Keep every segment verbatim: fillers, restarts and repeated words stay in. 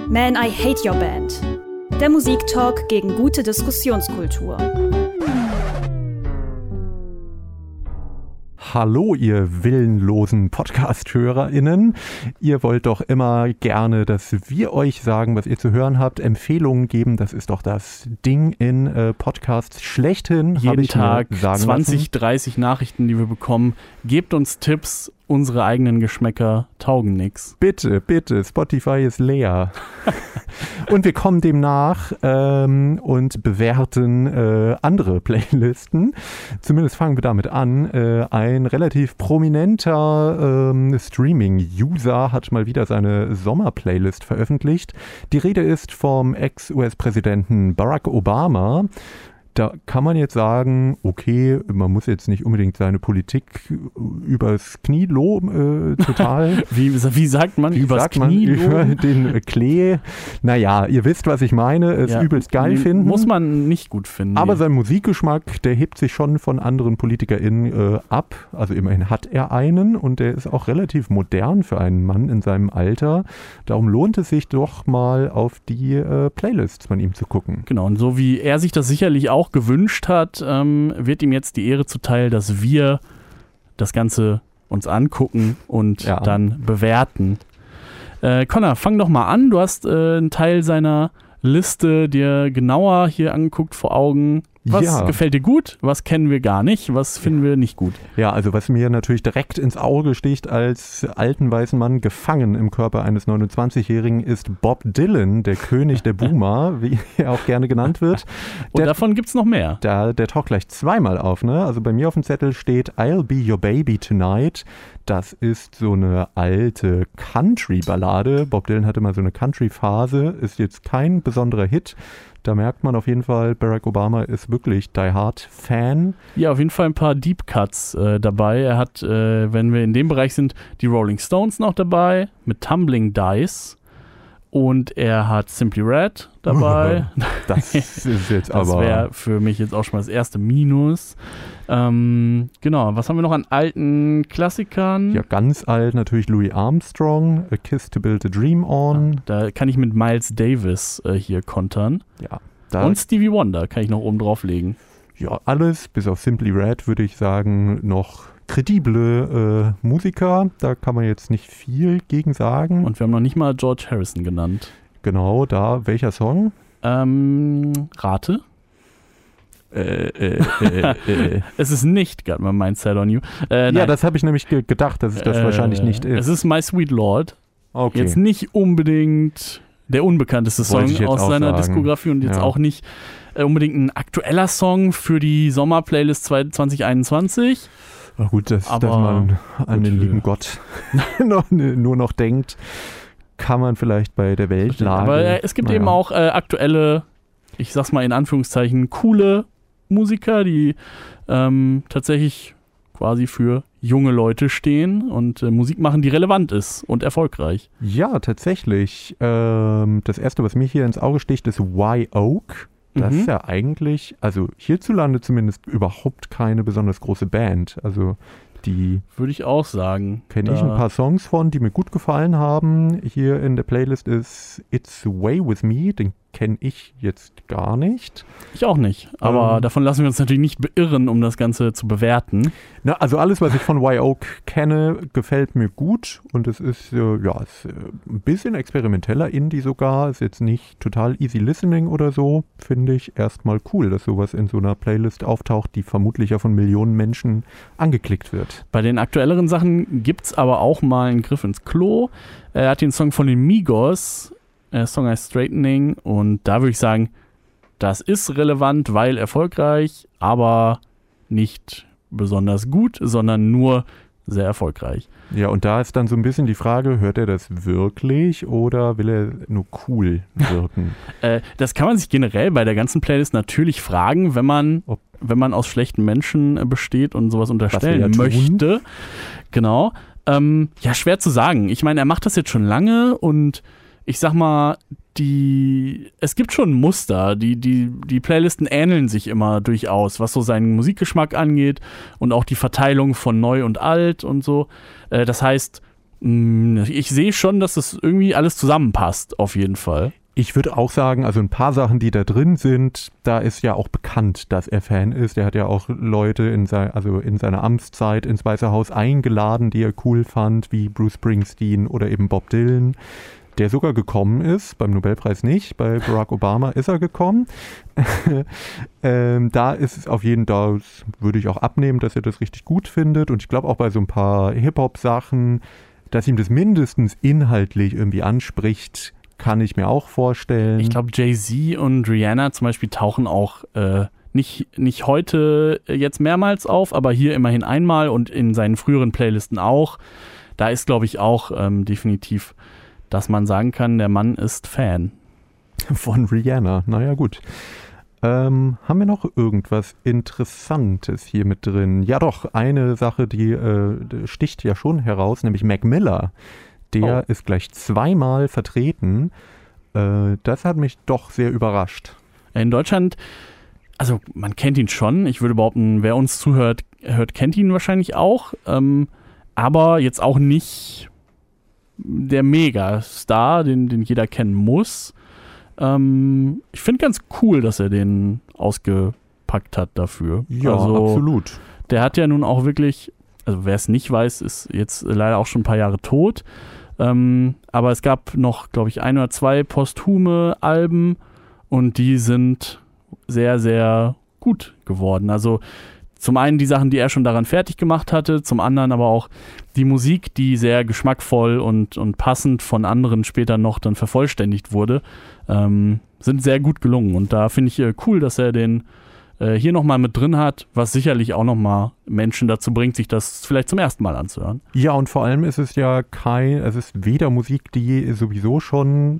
Man, I Hate Your Band. Der Musiktalk gegen gute Diskussionskultur. Hallo, ihr willenlosen Podcast-HörerInnen. Ihr wollt doch immer gerne, dass wir euch sagen, was ihr zu hören habt, Empfehlungen geben. Das ist doch das Ding in äh, Podcasts schlechthin. Jeden ich Tag mir sagen zwanzig, lassen. dreißig Nachrichten, die wir bekommen. Gebt uns Tipps. Unsere eigenen Geschmäcker taugen nix. Bitte, bitte, Spotify ist leer. Und wir kommen demnach ähm, und bewerten äh, andere Playlisten. Zumindest fangen wir damit an. Äh, ein relativ prominenter ähm, Streaming-User hat mal wieder seine Sommer-Playlist veröffentlicht. Die Rede ist vom Ex-U S-Präsidenten Barack Obama. Da kann man jetzt sagen, okay, man muss jetzt nicht unbedingt seine Politik übers Knie loben, äh, total. wie, wie sagt man? Wie übers sagt Knie man über loben? den Klee? Naja, ihr wisst, was ich meine. Es Ja, übelst geil finden. Muss man nicht gut finden. Aber nee. sein Musikgeschmack, der hebt sich schon von anderen PolitikerInnen äh, ab. Also immerhin hat er einen und der ist auch relativ modern für einen Mann in seinem Alter. Darum lohnt es sich doch mal auf die äh, Playlists von ihm zu gucken. Genau, und so wie er sich das sicherlich auch gewünscht hat, ähm, wird ihm jetzt die Ehre zuteil, dass wir das Ganze uns angucken und Ja. dann bewerten. Äh, Connor, fang doch mal an. Du hast äh, einen Teil seiner Liste dir genauer hier angeguckt vor Augen. Was Ja. gefällt dir gut? Was kennen wir gar nicht? Was finden wir nicht gut? Ja, also was mir natürlich direkt ins Auge sticht als alten weißen Mann gefangen im Körper eines neunundzwanzigjährigen ist Bob Dylan, der König der Boomer, wie er auch gerne genannt wird. Und Der, davon gibt es noch mehr. der, der taucht gleich zweimal auf, ne? Also bei mir auf dem Zettel steht I'll Be Your Baby Tonight. Das ist so eine alte Country-Ballade. Bob Dylan hatte mal so eine Country-Phase, ist jetzt kein besonderer Hit. Da merkt man auf jeden Fall, Barack Obama ist wirklich Die Hard-Fan. Ja, auf jeden Fall ein paar Deep Cuts äh, dabei. Er hat, äh, wenn wir in dem Bereich sind, die Rolling Stones noch dabei mit Tumbling Dice. Und er hat Simply Red dabei. Das ist jetzt Das aber... wäre für mich jetzt auch schon mal das erste Minus. Ähm, genau, was haben wir noch an alten Klassikern? Ja, ganz alt natürlich Louis Armstrong, A Kiss to Build a Dream On. Da kann ich mit Miles Davis äh, hier kontern. Ja, da, Und Stevie Wonder kann ich noch oben drauflegen. ja, alles, bis auf Simply Red, würde ich sagen, noch kredible äh, Musiker. Da kann man jetzt nicht viel gegen sagen. Und wir haben noch nicht mal George Harrison genannt. Genau, da, welcher Song? Ähm, Rate? Äh, äh, äh, äh. Es ist nicht Got My Mind Set on You. Äh, Ja, nein. das habe ich nämlich ge- gedacht, dass es das Äh, wahrscheinlich nicht Es ist. ist My Sweet Lord. Okay. Jetzt nicht unbedingt der unbekannteste Wollte Song ich jetzt aus auch seiner sagen. Diskografie und jetzt Ja. auch nicht äh, unbedingt ein aktueller Song für die Sommerplaylist zwanzig einundzwanzig. Na gut, dass, Aber dass man an gut, den äh, lieben Gott noch, nur noch denkt, kann man vielleicht bei der Weltlage. Aber äh, es gibt naja. eben auch äh, aktuelle, ich sag's mal in Anführungszeichen, coole Musiker, die ähm, tatsächlich quasi für junge Leute stehen und äh, Musik machen, die relevant ist und erfolgreich. Ja, tatsächlich. Ähm, das erste, was mir hier ins Auge sticht, ist Y-Oak. Das Mhm. ist ja eigentlich, also hierzulande zumindest überhaupt keine besonders große Band. Also die Würde ich auch sagen. kenne ich Da- ein paar Songs von, die mir gut gefallen haben. Hier in der Playlist ist It's Way With Me, den kenne ich jetzt gar nicht. Ich auch nicht. Aber Ähm. davon lassen wir uns natürlich nicht beirren, um das Ganze zu bewerten. Na, also alles, was ich von Y-Oak kenne, gefällt mir gut und es ist, äh, ja, ist, äh, ein bisschen experimenteller Indie sogar, ist jetzt nicht total easy listening oder so, finde ich erstmal cool, dass sowas in so einer Playlist auftaucht, die vermutlich ja von Millionen Menschen angeklickt wird. Bei den aktuelleren Sachen gibt es aber auch mal einen Griff ins Klo. Er hat den Song von den Migos, der Song heißt Straightening, und da würde ich sagen, das ist relevant, weil erfolgreich, aber nicht besonders gut, sondern nur sehr erfolgreich. Ja, und da ist dann so ein bisschen die Frage, hört er das wirklich oder will er nur cool wirken? Äh, das kann man sich generell bei der ganzen Playlist natürlich fragen, wenn man, Ob- wenn man aus schlechten Menschen äh, besteht und sowas unterstellen wir ja tun. möchte. Genau. Ähm, ja, schwer zu sagen. Ich meine, er macht das jetzt schon lange und ich sag mal, die, es gibt schon Muster, die, die, die Playlisten ähneln sich immer durchaus, was so seinen Musikgeschmack angeht und auch die Verteilung von neu und alt und so. Äh, das heißt, Ich sehe schon, dass das irgendwie alles zusammenpasst, auf jeden Fall. Ich würde auch sagen, also ein paar Sachen, die da drin sind, da ist ja auch bekannt, dass er Fan ist. Er hat ja auch Leute in, sein, also in seiner Amtszeit ins Weiße Haus eingeladen, die er cool fand, wie Bruce Springsteen oder eben Bob Dylan, der sogar gekommen ist, beim Nobelpreis nicht, bei Barack Obama ist er gekommen. ähm, da ist es auf jeden Fall, würde ich auch abnehmen, dass er das richtig gut findet. Und ich glaube auch bei so ein paar Hip-Hop-Sachen, dass ihm das mindestens inhaltlich irgendwie anspricht, kann ich mir auch vorstellen. Ich glaube, Jay-Z und Rihanna zum Beispiel tauchen auch äh, nicht, nicht heute jetzt mehrmals auf, aber hier immerhin einmal und in seinen früheren Playlisten auch. Da ist, glaube ich, auch ähm, definitiv, dass man sagen kann, der Mann ist Fan. Von Rihanna, naja gut. Ähm, haben wir noch irgendwas Interessantes hier mit drin? Ja doch, eine Sache, die äh, sticht ja schon heraus, nämlich Mac Miller. Der oh. ist gleich zweimal vertreten. Äh, das hat mich doch sehr überrascht. In Deutschland, also man kennt ihn schon. Ich würde behaupten, wer uns zuhört, hört, kennt ihn wahrscheinlich auch. Ähm, aber jetzt auch nicht der Megastar, den, den jeder kennen muss. Ähm, ich finde ganz cool, dass er den ausgepackt hat dafür. Ja, also, absolut. Der hat ja nun auch wirklich, also wer es nicht weiß, ist jetzt leider auch schon ein paar Jahre tot. Ähm, aber es gab noch, glaube ich, ein oder zwei posthume Alben und die sind sehr, sehr gut geworden. Also zum einen die Sachen, die er schon daran fertig gemacht hatte, zum anderen aber auch die Musik, die sehr geschmackvoll und, und passend von anderen später noch dann vervollständigt wurde, ähm, sind sehr gut gelungen. Und da finde ich äh, cool, dass er den äh, hier nochmal mit drin hat, was sicherlich auch nochmal Menschen dazu bringt, sich das vielleicht zum ersten Mal anzuhören. Ja, und vor allem ist es ja kein, es ist weder Musik, die sowieso schon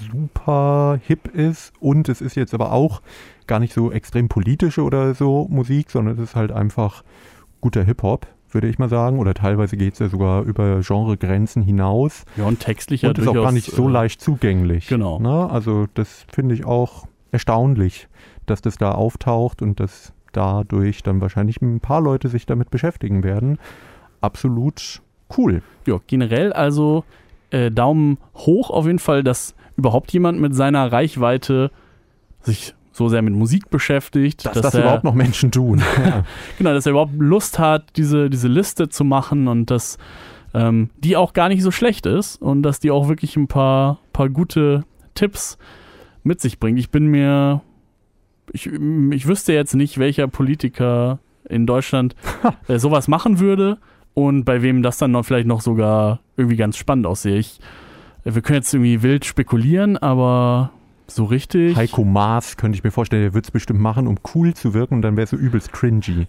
super hip ist und es ist jetzt aber auch gar nicht so extrem politische oder so Musik, sondern es ist halt einfach guter Hip-Hop, würde ich mal sagen. Oder teilweise geht es ja sogar über Genregrenzen hinaus. Ja, und textlich ja und ist auch gar nicht so äh, leicht zugänglich. Genau. Ne? Also das finde ich auch erstaunlich, dass das da auftaucht und dass dadurch dann wahrscheinlich ein paar Leute sich damit beschäftigen werden. Absolut cool. Ja, generell also äh, Daumen hoch auf jeden Fall, dass überhaupt jemand mit seiner Reichweite sich so sehr mit Musik beschäftigt. Dass, dass das er, überhaupt noch Menschen tun. Ja. Genau, dass er überhaupt Lust hat, diese, diese Liste zu machen und dass ähm, die auch gar nicht so schlecht ist und dass die auch wirklich ein paar, paar gute Tipps mit sich bringt. Ich bin mir, ich, ich wüsste jetzt nicht, welcher Politiker in Deutschland äh, sowas machen würde und bei wem das dann noch vielleicht noch sogar irgendwie ganz spannend aussehe. Ich, wir können jetzt irgendwie wild spekulieren, aber so richtig. Heiko Maas könnte ich mir vorstellen, der wird es bestimmt machen, um cool zu wirken und dann wäre es so übelst cringy.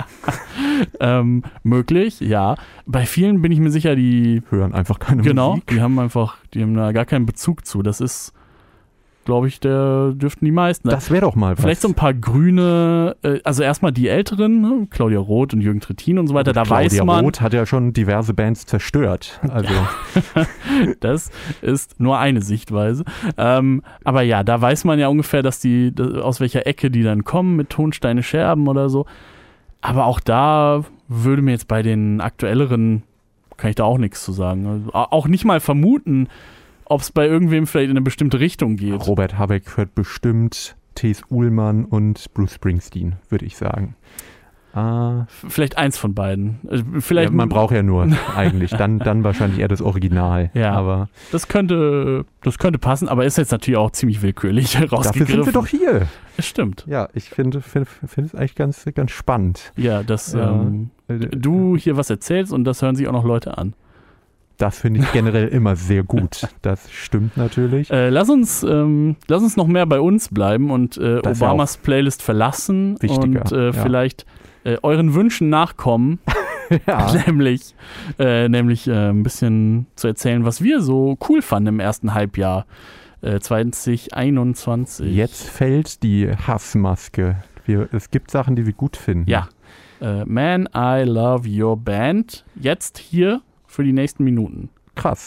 ähm, möglich, ja. Bei vielen bin ich mir sicher, die hören einfach keine genau, Musik. Genau, die haben einfach, die haben da gar keinen Bezug zu. Das ist, glaube ich, der dürften die meisten. Das wäre doch mal was. Vielleicht so ein paar grüne, äh, also erstmal die Älteren, ne? Claudia Roth und Jürgen Trittin und so weiter, da Claudia weiß man. Claudia Roth hat ja schon diverse Bands zerstört. Also. Das ist nur eine Sichtweise. Ähm, aber ja, da weiß man ja ungefähr, dass die, aus welcher Ecke die dann kommen mit Tonsteine Scherben oder so. Aber auch da würde mir jetzt bei den aktuelleren, kann ich da auch nichts zu sagen. Also auch nicht mal vermuten, ob es bei irgendwem vielleicht in eine bestimmte Richtung geht. Robert Habeck hört bestimmt T.S. Uhlmann und Bruce Springsteen, würde ich sagen. Uh, vielleicht eins von beiden. Vielleicht ja, man braucht ja nur eigentlich. Dann, dann wahrscheinlich eher das Original. Ja, aber das könnte, das könnte passen, aber ist jetzt natürlich auch ziemlich willkürlich rausgegriffen. Dafür sind wir doch hier. Es stimmt. Ja, ich finde find, find es eigentlich ganz, ganz spannend. Ja, dass ja. Ähm, du hier was erzählst und das hören sich auch noch Leute an. Das finde ich generell immer sehr gut. Das stimmt natürlich. Äh, lass uns, ähm, lass uns noch mehr bei uns bleiben und äh, Obamas Playlist verlassen wichtiger, und äh, ja. vielleicht äh, euren Wünschen nachkommen. ja. Nämlich, äh, nämlich äh, ein bisschen zu erzählen, was wir so cool fanden im ersten Halbjahr äh, zwanzig einundzwanzig. Jetzt fällt die Hassmaske. Wir, es gibt Sachen, die wir gut finden. Ja. Äh, Man, I Love Your Band. Jetzt hier für die nächsten Minuten. Krass.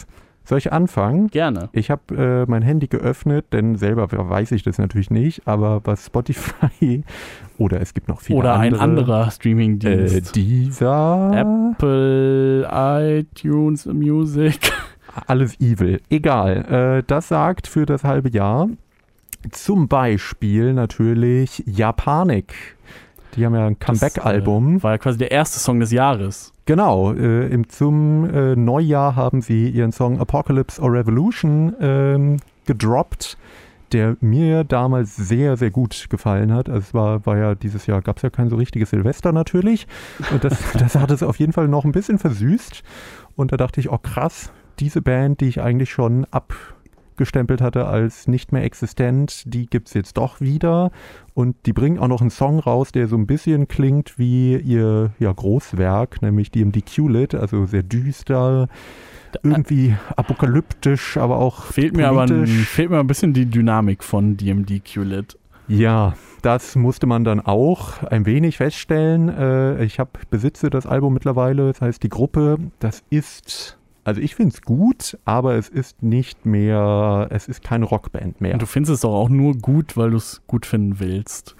Soll ich anfangen? Gerne. Ich habe äh, mein Handy geöffnet, denn selber weiß ich das natürlich nicht, aber was Spotify oder es gibt noch viele Oder andere. ein anderer Streamingdienst. Äh, dieser. Apple, iTunes, Music. Alles evil. Egal. Äh, das sagt für das halbe Jahr zum Beispiel natürlich Japanik. Die haben ja ein Comeback-Album. Das, äh, war ja quasi der erste Song des Jahres. Genau, äh, im, zum äh, Neujahr haben sie ihren Song Apocalypse or Revolution ähm, gedroppt, der mir damals sehr, sehr gut gefallen hat. Also es war, war ja dieses Jahr, gab es ja kein so richtiges Silvester natürlich. Und das, das hat es auf jeden Fall noch ein bisschen versüßt. Und da dachte ich, oh krass, diese Band, die ich eigentlich schon abgestempelt hatte als nicht mehr existent, die gibt es jetzt doch wieder. Und die bringen auch noch einen Song raus, der so ein bisschen klingt wie ihr ja, Großwerk, nämlich D M D Q-Lit, also sehr düster, irgendwie apokalyptisch, aber auch fehlt politisch. Mir aber ein, fehlt mir ein bisschen die Dynamik von D M D Q-Lit. Ja, das musste man dann auch ein wenig feststellen. Äh, ich hab, besitze das Album mittlerweile, das heißt die Gruppe, das ist... Also ich finde es gut, aber es ist nicht mehr, es ist keine Rockband mehr. Und du findest es doch auch nur gut, weil du es gut finden willst.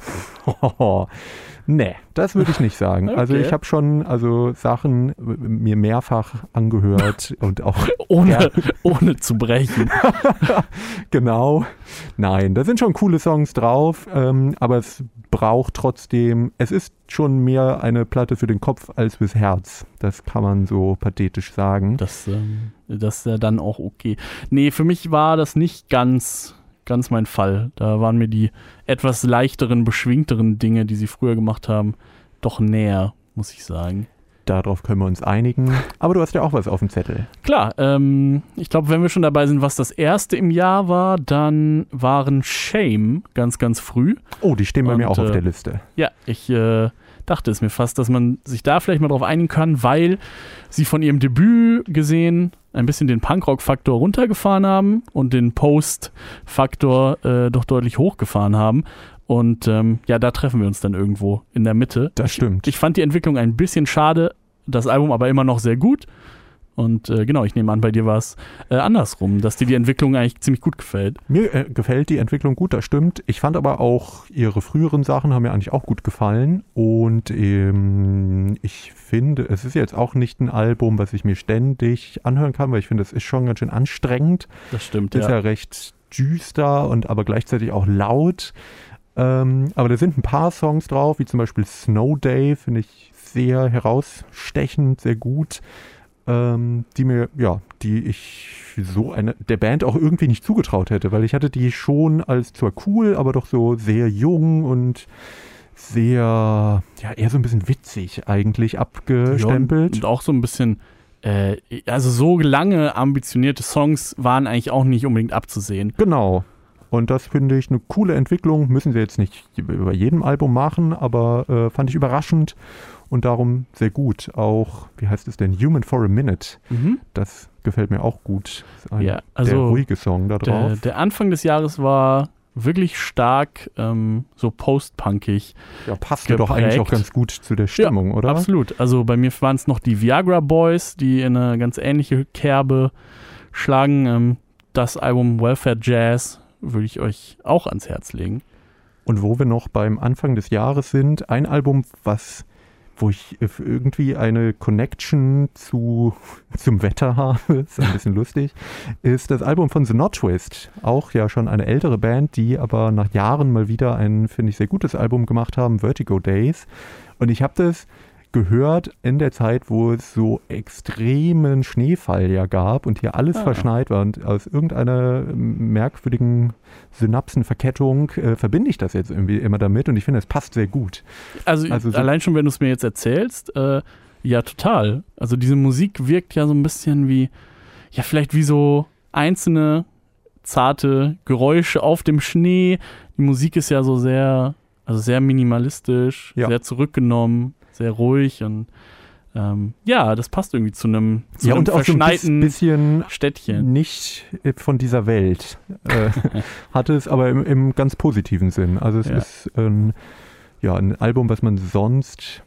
Nee, das würde ich nicht sagen. Okay. Also ich habe schon also Sachen mir mehrfach angehört und auch ohne, ja. ohne zu brechen. Genau. Nein, da sind schon coole Songs drauf, ähm, aber es braucht trotzdem, es ist schon mehr eine Platte für den Kopf als fürs Herz. Das kann man so pathetisch sagen. Das, ähm, das ist ja dann auch okay. Nee, für mich war das nicht ganz... ganz mein Fall. Da waren mir die etwas leichteren, beschwingteren Dinge, die sie früher gemacht haben, doch näher, muss ich sagen. Darauf können wir uns einigen. Aber du hast ja auch was auf dem Zettel. Klar, ähm, ich glaube, wenn wir schon dabei sind, was das erste im Jahr war, dann waren Shame ganz, ganz früh. Oh, die stehen bei Und, mir auch äh, auf der Liste. Ja, ich äh, dachte es mir fast, dass man sich da vielleicht mal drauf einigen kann, weil sie von ihrem Debüt gesehen ein bisschen den Punkrock-Faktor runtergefahren haben und den Post-Faktor äh, doch deutlich hochgefahren haben. Und ähm, ja, da treffen wir uns dann irgendwo in der Mitte. Das stimmt. Ich, ich fand die Entwicklung ein bisschen schade, das Album aber immer noch sehr gut. Und äh, genau, ich nehme an, bei dir war es äh, andersrum, dass dir die Entwicklung eigentlich ziemlich gut gefällt. Mir äh, gefällt die Entwicklung gut, das stimmt. Ich fand aber auch, ihre früheren Sachen haben mir eigentlich auch gut gefallen. Und ähm, ich finde, es ist jetzt auch nicht ein Album, was ich mir ständig anhören kann, weil ich finde, es ist schon ganz schön anstrengend. Das stimmt, ist ja. ja recht düster und aber gleichzeitig auch laut. Ähm, aber da sind ein paar Songs drauf, wie zum Beispiel Snow Day, finde ich sehr herausstechend, sehr gut. Ähm, die mir, ja, die ich so eine, der Band auch irgendwie nicht zugetraut hätte, weil ich hatte die schon als zwar cool, aber doch so sehr jung und sehr, ja, eher so ein bisschen witzig eigentlich abgestempelt. Ja, und auch so ein bisschen, äh, also so lange ambitionierte Songs waren eigentlich auch nicht unbedingt abzusehen. Genau. Und das finde ich eine coole Entwicklung. Müssen sie jetzt nicht bei jedem Album machen, aber äh, fand ich überraschend und darum sehr gut. Auch, wie heißt es denn, Human for a Minute. Mhm. Das gefällt mir auch gut. Das ist ein Ja, also der ruhige Song da drauf. Der, der Anfang des Jahres war wirklich stark ähm, so post-punkig. Ja, passt ja doch eigentlich auch ganz gut zu der Stimmung, ja, oder? Absolut. Also bei mir waren es noch die Viagra Boys, die in eine ganz ähnliche Kerbe schlagen. Ähm, das Album Welfare Jazz würde ich euch auch ans Herz legen. Und wo wir noch beim Anfang des Jahres sind, ein Album, was, wo ich irgendwie eine Connection zu, zum Wetter habe, ist ein bisschen lustig, ist das Album von The Knot Twist. Auch ja schon eine ältere Band, die aber nach Jahren mal wieder ein, finde ich, sehr gutes Album gemacht haben, Vertigo Days. Und ich habe das gehört in der Zeit, wo es so extremen Schneefall ja gab und hier alles ah. verschneit war und aus irgendeiner merkwürdigen Synapsenverkettung äh, verbinde ich das jetzt irgendwie immer damit und ich finde, es passt sehr gut. Also, also so allein schon, wenn du es mir jetzt erzählst, äh, ja, total. Also diese Musik wirkt ja so ein bisschen wie, ja, vielleicht wie so einzelne zarte Geräusche auf dem Schnee. Die Musik ist ja so sehr, also sehr minimalistisch, ja. sehr zurückgenommen, sehr ruhig und ähm, ja, das passt irgendwie zu einem, zu ja, einem und auch verschneiten so ein bisschen Städtchen. Nicht von dieser Welt. Äh, hatte es aber im, im ganz positiven Sinn. Also es ja. ist ein, ja, ein Album, was man sonst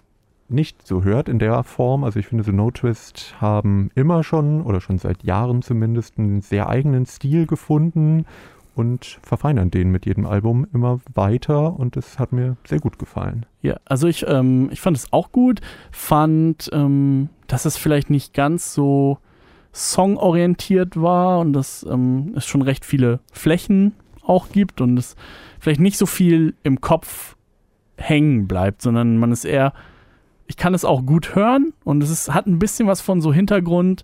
nicht so hört in der Form. Also ich finde, so No Twist haben immer schon oder schon seit Jahren zumindest einen sehr eigenen Stil gefunden und verfeinern den mit jedem Album immer weiter und das hat mir sehr gut gefallen. Ja, also ich, ähm, ich fand es auch gut, fand, ähm, dass es vielleicht nicht ganz so songorientiert war und dass ähm, es schon recht viele Flächen auch gibt und es vielleicht nicht so viel im Kopf hängen bleibt, sondern man ist eher, ich kann es auch gut hören und es ist, hat ein bisschen was von so Hintergrund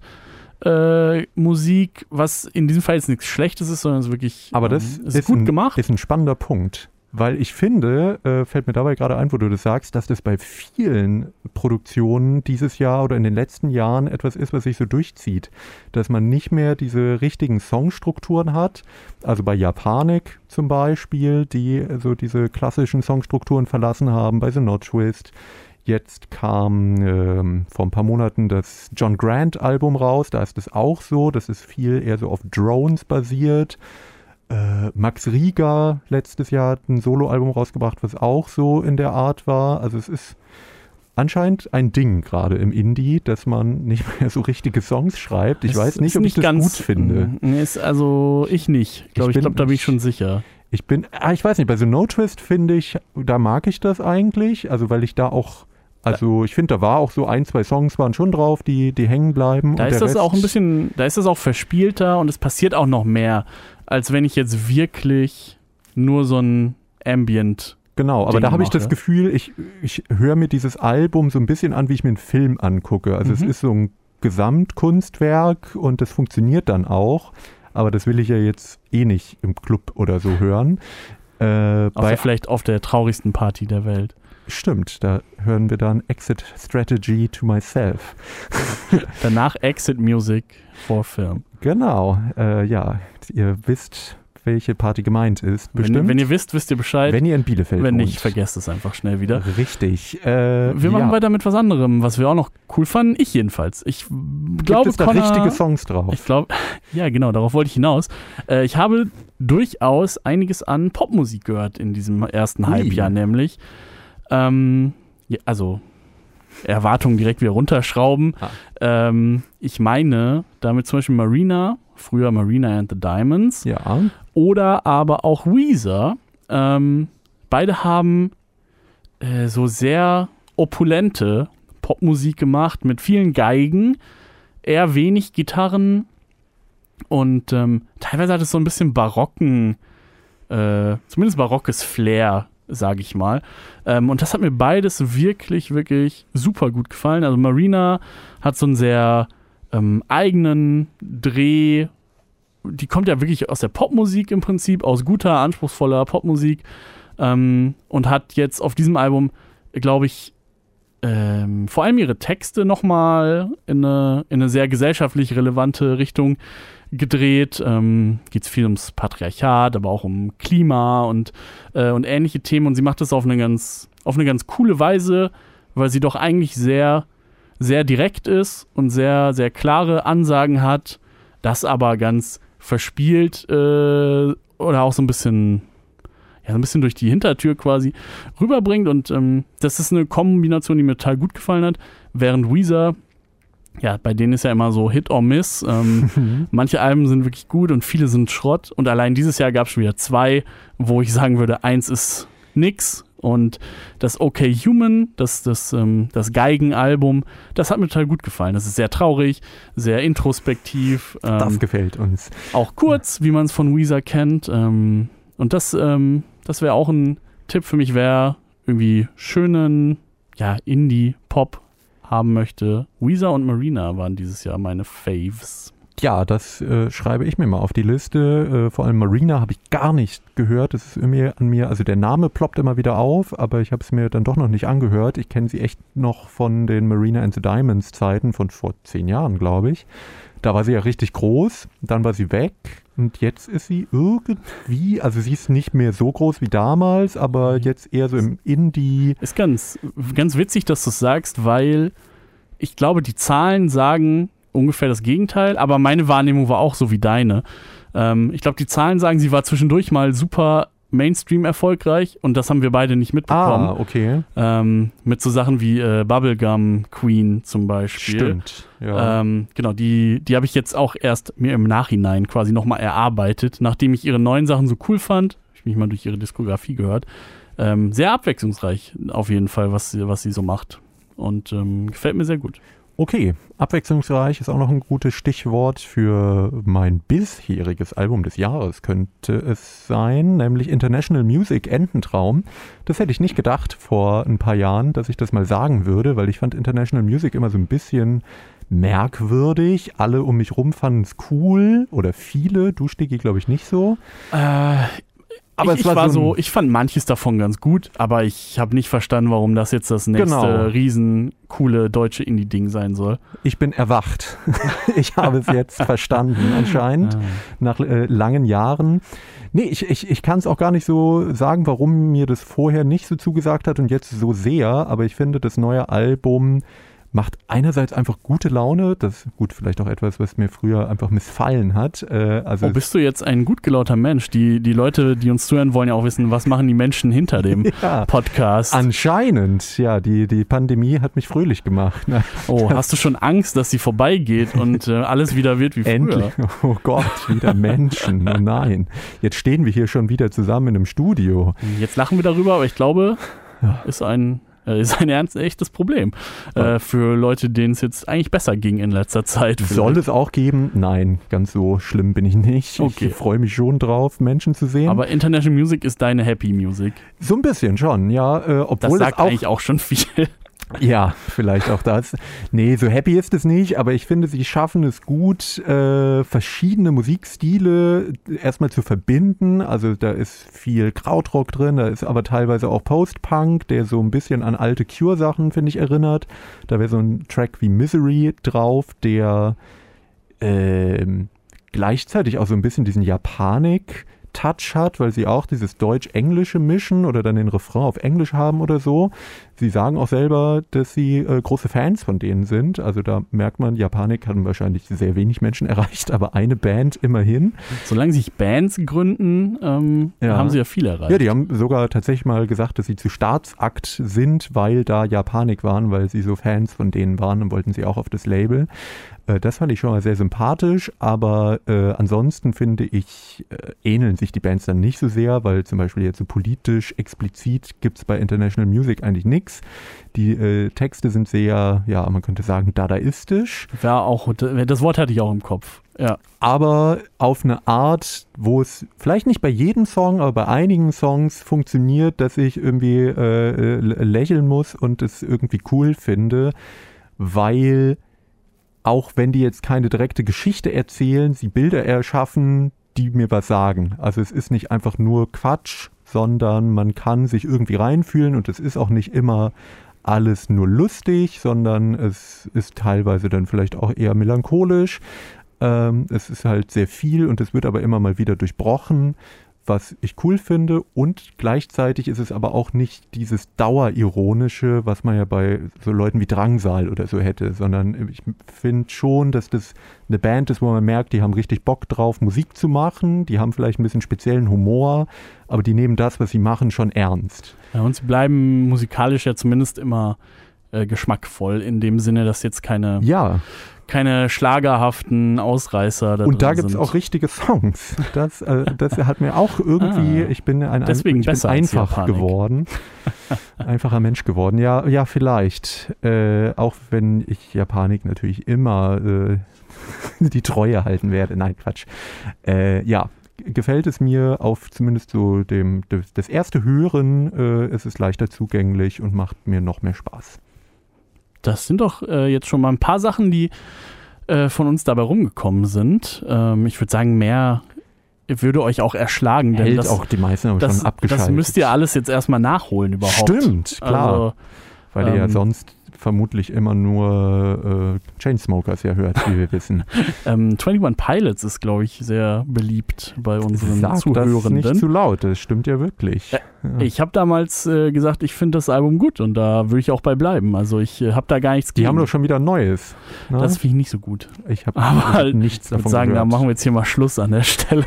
Äh, Musik, was in diesem Fall jetzt nichts Schlechtes ist, sondern es ist wirklich Aber das ähm, ist, ist gut ein, gemacht. ist ein spannender Punkt, weil ich finde, äh, fällt mir dabei gerade ein, wo du das sagst, dass das bei vielen Produktionen dieses Jahr oder in den letzten Jahren etwas ist, was sich so durchzieht, dass man nicht mehr diese richtigen Songstrukturen hat, also bei Japanik zum Beispiel, die so diese klassischen Songstrukturen verlassen haben, bei The No Twist. Jetzt kam ähm, vor ein paar Monaten das John Grant-Album raus, da ist es auch so, das ist viel eher so auf Drones basiert. Äh, Max Rieger letztes Jahr hat ein Soloalbum rausgebracht, was auch so in der Art war. Also es ist anscheinend ein Ding gerade im Indie, dass man nicht mehr so richtige Songs schreibt. Ich es weiß nicht, ob nicht ich das ganz, gut finde. Ist also ich nicht. Ich glaube, ich, glaub, da bin ich schon sicher. Ich bin, ah, ich weiß nicht, bei The No Twist finde ich, da mag ich das eigentlich, also weil ich da auch Also ich finde, da war auch so ein, zwei Songs waren schon drauf, die, die hängen bleiben. Da und ist der das Rest, auch ein bisschen, da ist das auch verspielter und es passiert auch noch mehr, als wenn ich jetzt wirklich nur so ein Ambient. Genau, aber Ding da habe ich mache. das Gefühl, ich, ich höre mir dieses Album so ein bisschen an, wie ich mir einen Film angucke. Also Mhm. es ist so ein Gesamtkunstwerk und das funktioniert dann auch. Aber das will ich ja jetzt eh nicht im Club oder so hören. Äh, bei Außer vielleicht auf der traurigsten Party der Welt. Stimmt, da hören wir dann Exit Strategy to Myself. Danach Exit Music for Film. Genau, äh, ja, ihr wisst, welche Party gemeint ist, bestimmt. Wenn, wenn ihr wisst, wisst ihr Bescheid. Wenn ihr in Bielefeld Wenn wohnt. nicht, vergesst es einfach schnell wieder. Richtig. Äh, Wir machen ja. weiter mit was anderem, was wir auch noch cool fanden. Ich jedenfalls. Ich glaube, Gibt es da Connor, richtige Songs drauf? Ich glaube, ja genau, darauf wollte ich hinaus. Äh, ich habe durchaus einiges an Popmusik gehört in diesem ersten Ui. Halbjahr, nämlich. Ähm, ja, also Erwartungen direkt wieder runterschrauben. Ah. Ähm, ich meine damit zum Beispiel Marina, früher Marina and the Diamonds. Ja. Oder aber auch Weezer. Ähm, beide haben äh, so sehr opulente Popmusik gemacht mit vielen Geigen, eher wenig Gitarren und ähm, teilweise hat es so ein bisschen barocken, äh, zumindest barockes Flair, sage ich mal. Ähm, und das hat mir beides wirklich, wirklich super gut gefallen. Also Marina hat so einen sehr ähm, eigenen Dreh. Die kommt ja wirklich aus der Popmusik im Prinzip, aus guter, anspruchsvoller Popmusik ähm, und hat jetzt auf diesem Album, glaube ich, ähm, vor allem ihre Texte nochmal in eine, in eine sehr gesellschaftlich relevante Richtung gedreht. Ähm, geht es viel ums Patriarchat, aber auch um Klima und, äh, und ähnliche Themen und sie macht das auf eine ganz, auf eine ganz coole Weise, weil sie doch eigentlich sehr, sehr direkt ist und sehr, sehr klare Ansagen hat, das aber ganz verspielt äh, oder auch so ein bisschen, ja, so ein bisschen durch die Hintertür quasi rüberbringt. Und ähm, das ist eine Kombination, die mir total gut gefallen hat. Während Weezer, ja, bei denen ist ja immer so Hit or Miss. Ähm, manche Alben sind wirklich gut und viele sind Schrott. Und allein dieses Jahr gab es schon wieder zwei, wo ich sagen würde, eins ist nix. Und das Okay Human, das, das, ähm, das Geigenalbum, das hat mir total gut gefallen. Das ist sehr traurig, sehr introspektiv. Ähm, Das gefällt uns. Auch kurz, wie man es von Weezer kennt. Ähm, und das, ähm, das wäre auch ein Tipp für mich, wer irgendwie schönen, ja, Indie-Pop haben möchte. Weezer und Marina waren dieses Jahr meine Faves. Ja, das äh, schreibe ich mir mal auf die Liste. Äh, vor allem Marina habe ich gar nicht gehört. Das ist irgendwie an mir, also der Name ploppt immer wieder auf, aber ich habe es mir dann doch noch nicht angehört. Ich kenne sie echt noch von den Marina and the Diamonds Zeiten von vor zehn Jahren, glaube ich. Da war sie ja richtig groß, dann war sie weg und jetzt ist sie irgendwie, also sie ist nicht mehr so groß wie damals, aber jetzt eher so im Indie. Ist ganz, ganz witzig, dass du es sagst, weil ich glaube, die Zahlen sagen ungefähr das Gegenteil, aber meine Wahrnehmung war auch so wie deine. Ähm, ich glaube, die Zahlen sagen, sie war zwischendurch mal super Mainstream erfolgreich und das haben wir beide nicht mitbekommen. Ah, okay. Ähm, mit so Sachen wie äh, Bubblegum Queen zum Beispiel. Stimmt, ja. Ähm, genau, die, die habe ich jetzt auch erst mir im Nachhinein quasi nochmal erarbeitet, nachdem ich ihre neuen Sachen so cool fand. Habe ich mich mal durch ihre Diskografie gehört. Ähm, sehr abwechslungsreich auf jeden Fall, was sie, was sie so macht. Und ähm, gefällt mir sehr gut. Okay, abwechslungsreich ist auch noch ein gutes Stichwort für mein bisheriges Album des Jahres, könnte es sein, nämlich International Music Ententraum. Das hätte ich nicht gedacht vor ein paar Jahren, dass ich das mal sagen würde, weil ich fand International Music immer so ein bisschen merkwürdig. Alle um mich rum fanden es cool oder viele, du Stigi glaube ich nicht so. Äh, Aber ich, es war, ich war so, so, ich fand manches davon ganz gut, aber ich habe nicht verstanden, warum das jetzt das nächste Genau. riesen coole deutsche Indie-Ding sein soll. Ich bin erwacht. Ich habe es jetzt verstanden anscheinend, Ah. nach äh, langen Jahren. Nee, ich, ich, ich kann es auch gar nicht so sagen, warum mir das vorher nicht so zugesagt hat und jetzt so sehr, aber ich finde, das neue Album macht einerseits einfach gute Laune, das ist gut, vielleicht auch etwas, was mir früher einfach missfallen hat. Äh, also Oh, bist du jetzt ein gut gelauter Mensch? Die, die Leute, die uns zuhören, wollen ja auch wissen, was machen die Menschen hinter dem ja, Podcast? anscheinend, ja, die, die Pandemie hat mich fröhlich gemacht. Ne? Oh, hast du schon Angst, dass sie vorbeigeht und äh, alles wieder wird wie früher? Endlich, oh Gott, wieder Menschen, oh nein. Jetzt stehen wir hier schon wieder zusammen in einem Studio. Jetzt lachen wir darüber, aber ich glaube, ist ein... ist ein ernst, echtes Problem Ja. äh, für Leute, denen es jetzt eigentlich besser ging in letzter Zeit. Soll es auch geben? Nein, ganz so schlimm bin ich nicht. Okay. Ich freue mich schon drauf, Menschen zu sehen. Aber International Music ist deine Happy Music. so ein bisschen schon, ja. Äh, Das obwohl sagt es auch, eigentlich auch schon viel. ja, vielleicht auch das. Nee, so happy ist es nicht, aber ich finde, sie schaffen es gut, äh, verschiedene Musikstile erstmal zu verbinden. Also da ist viel Krautrock drin, da ist aber teilweise auch Post-Punk, der so ein bisschen an alte Cure-Sachen, finde ich, erinnert. Da wäre so ein Track wie Misery drauf, der ähm, gleichzeitig auch so ein bisschen diesen Japanik Touch hat, weil sie auch dieses Deutsch-Englische mischen oder dann den Refrain auf Englisch haben oder so. Sie sagen auch selber, dass sie äh, große Fans von denen sind. Also da merkt man, Japanik haben wahrscheinlich sehr wenig Menschen erreicht, aber eine Band immerhin. Solange sich Bands gründen, ähm, Ja. haben sie ja viel erreicht. Ja, die haben sogar tatsächlich mal gesagt, dass sie zu Staatsakt sind, weil da Japanik waren, weil sie so Fans von denen waren und wollten sie auch auf das Label. Äh, das fand ich schon mal sehr sympathisch, aber äh, ansonsten finde ich, äh, ähneln sich die Bands dann nicht so sehr, weil zum Beispiel jetzt so politisch explizit gibt es bei International Music eigentlich nichts. Die äh, Texte sind sehr, ja, man könnte sagen, dadaistisch, War auch, das Wort hatte ich auch im Kopf. Ja. aber auf eine Art, wo es vielleicht nicht bei jedem Song, aber bei einigen Songs funktioniert, dass ich irgendwie äh, lä- lächeln muss und es irgendwie cool finde, weil auch wenn die jetzt keine direkte Geschichte erzählen, sie Bilder erschaffen, die mir was sagen. Also es ist nicht einfach nur Quatsch, sondern man kann sich irgendwie reinfühlen und es ist auch nicht immer alles nur lustig, sondern es ist teilweise dann vielleicht auch eher melancholisch. Ähm, es ist halt sehr viel und es wird aber immer mal wieder durchbrochen, was ich cool finde, und gleichzeitig ist es aber auch nicht dieses Dauerironische, was man ja bei so Leuten wie Drangsal oder so hätte, sondern ich finde schon, dass das eine Band ist, wo man merkt, die haben richtig Bock drauf, Musik zu machen, die haben vielleicht ein bisschen speziellen Humor, aber die nehmen das, was sie machen, schon ernst. Ja, und sie bleiben musikalisch ja zumindest immer äh, geschmackvoll, in dem Sinne, dass jetzt keine, Ja, keine schlagerhaften Ausreißer da und da drin gibt es sind. auch richtige Songs. Das, äh, das hat mir auch irgendwie, Ah, ich bin ein, ein deswegen ich bin besser als einfach Japanik. geworden. Einfacher Mensch geworden. Ja, ja, vielleicht. Äh, auch wenn ich Japanik natürlich immer äh, die Treue halten werde. Nein, Quatsch. Äh, ja, gefällt es mir auf zumindest so dem das, das erste Hören, äh, ist es leichter zugänglich und macht mir noch mehr Spaß. Das sind doch äh, jetzt schon mal ein paar Sachen, die äh, von uns dabei rumgekommen sind. Ähm, ich würde sagen, mehr würde euch auch erschlagen. Denn Hält das, auch die meisten aber das, schon abgeschaltet. das müsst ihr alles jetzt erstmal nachholen überhaupt. Stimmt, klar. Also, Weil ihr ja ähm, sonst vermutlich immer nur äh, Chainsmokers ja hört, wie wir wissen. ähm, einundzwanzig Pilots ist, glaube ich, sehr beliebt bei unseren Sag Zuhörenden. das nicht zu laut, das stimmt ja wirklich. Äh, ja. Ich habe damals äh, gesagt, ich finde das Album gut und da würde ich auch bei bleiben. Also ich äh, habe da gar nichts Die gegen. haben doch schon wieder Neues. Ne? Das finde ich nicht so gut. Ich habe Aber nichts ich würde davon sagen, gehört. da machen wir jetzt hier mal Schluss an der Stelle.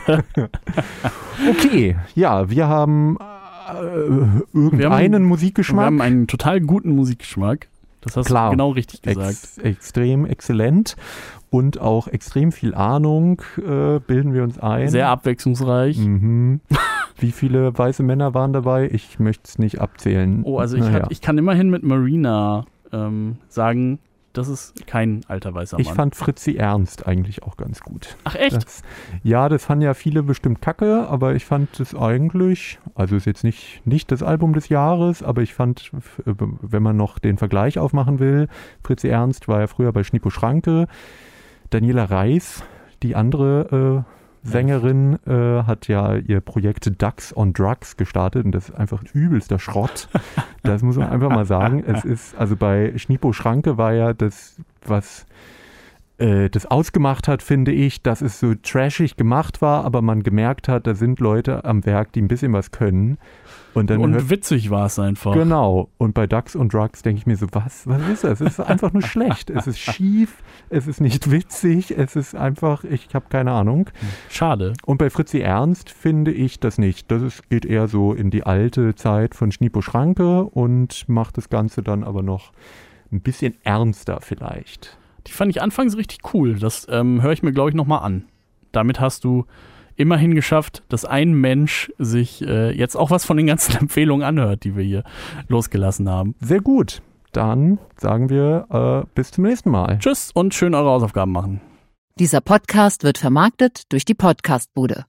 Okay, ja, wir haben äh, irgendeinen Wir haben- Musikgeschmack. Wir haben einen total guten Musikgeschmack. Das hast Klar. du genau richtig gesagt. Ex extrem exzellent und auch extrem viel Ahnung äh, bilden wir uns ein. Sehr abwechslungsreich. Mhm. Wie viele weiße Männer waren dabei? Ich möchte es nicht abzählen. Oh, also ich, Naja. hat, ich kann immerhin mit Marina ähm, sagen, das ist kein alter weißer Mann. Ich fand Fritzi Ernst eigentlich auch ganz gut. Ach echt? Das, ja, das fanden ja viele bestimmt kacke, aber ich fand es eigentlich, also ist jetzt nicht, nicht das Album des Jahres, aber ich fand, f- wenn man noch den Vergleich aufmachen will, Fritzi Ernst war ja früher bei Schnippo Schranke, Daniela Reis, die andere äh, Sängerin, äh, hat ja ihr Projekt Ducks on Drugs gestartet und das ist einfach übelster Schrott. Das muss man einfach mal sagen. Es ist, also bei Schnippo Schranke war ja das, was äh, das ausgemacht hat, finde ich, dass es so trashig gemacht war, aber man gemerkt hat, da sind Leute am Werk, die ein bisschen was können. Und dann Und hört, witzig war es einfach. genau. Und bei Ducks und Drugs denke ich mir so, was, was ist das? Es ist einfach nur schlecht. Es ist schief, es ist nicht witzig, es ist einfach, ich habe keine Ahnung. Schade. Und bei Fritzi Ernst finde ich das nicht. Das ist, geht eher so in die alte Zeit von Schnippo Schranke und macht das Ganze dann aber noch ein bisschen ernster vielleicht. Die fand ich anfangs richtig cool. Das ähm, höre ich mir, glaube ich, nochmal an. Damit hast du immerhin geschafft, dass ein Mensch sich äh, jetzt auch was von den ganzen Empfehlungen anhört, die wir hier losgelassen haben. Sehr gut. Dann sagen wir äh, bis zum nächsten Mal. Tschüss und schön eure Hausaufgaben machen. Dieser Podcast wird vermarktet durch die Podcastbude.